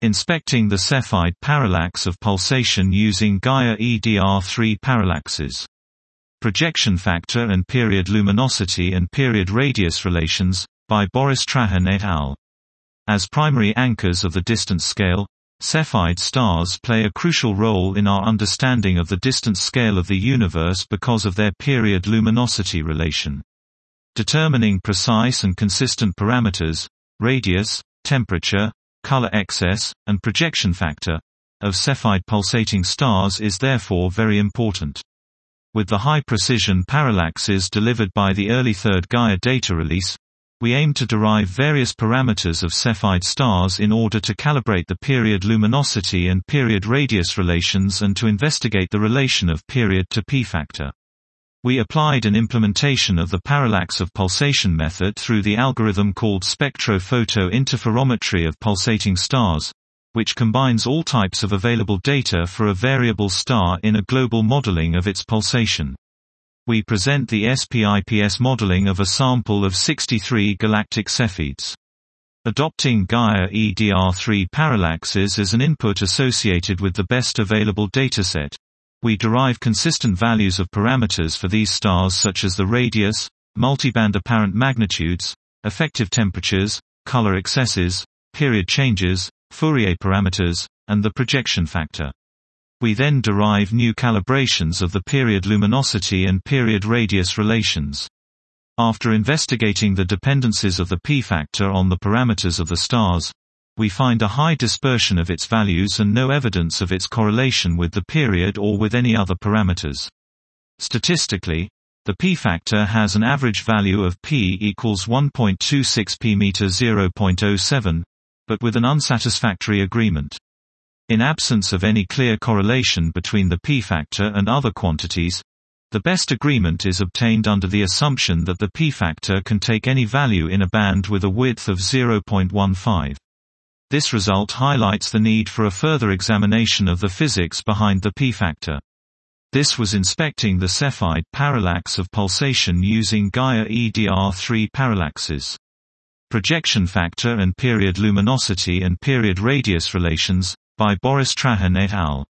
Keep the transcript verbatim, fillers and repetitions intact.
Inspecting the Cepheid parallax of pulsation using Gaia E D R three parallaxes. Projection factor and period luminosity and period radius relations, by Boris Trahan et al. As primary anchors of the distance scale, Cepheid stars play a crucial role in our understanding of the distance scale of the universe because of their period luminosity relation. Determining precise and consistent parameters, radius, temperature, color excess, and projection factor, of Cepheid pulsating stars is therefore very important. With the high-precision parallaxes delivered by the early third Gaia data release, we aim to derive various parameters of Cepheid stars in order to calibrate the period luminosity and period radius relations and to investigate the relation of period to p-factor. We applied an implementation of the parallax of pulsation method through the algorithm called spectrophoto interferometry of pulsating stars, which combines all types of available data for a variable star in a global modeling of its pulsation. We present the S P I P S modeling of a sample of sixty-three galactic Cepheids. Adopting Gaia E D R three parallaxes as an input associated with the best available dataset, we derive consistent values of parameters for these stars such as the radius, multiband apparent magnitudes, effective temperatures, color excesses, period changes, Fourier parameters, and the projection factor. We then derive new calibrations of the period luminosity and period radius relations. After investigating the dependencies of the p-factor on the parameters of the stars, we find a high dispersion of its values and no evidence of its correlation with the period or with any other parameters. Statistically, the p-factor has an average value of p equals one point two six p meter zero point zero seven, but with an unsatisfactory agreement. In absence of any clear correlation between the p-factor and other quantities, the best agreement is obtained under the assumption that the p-factor can take any value in a band with a width of zero point one five. This result highlights the need for a further examination of the physics behind the p-factor. This was inspecting the Cepheid parallax of pulsation using Gaia E D R three parallaxes. Projection factor and period luminosity and period radius relations, by Boris Trahan et al.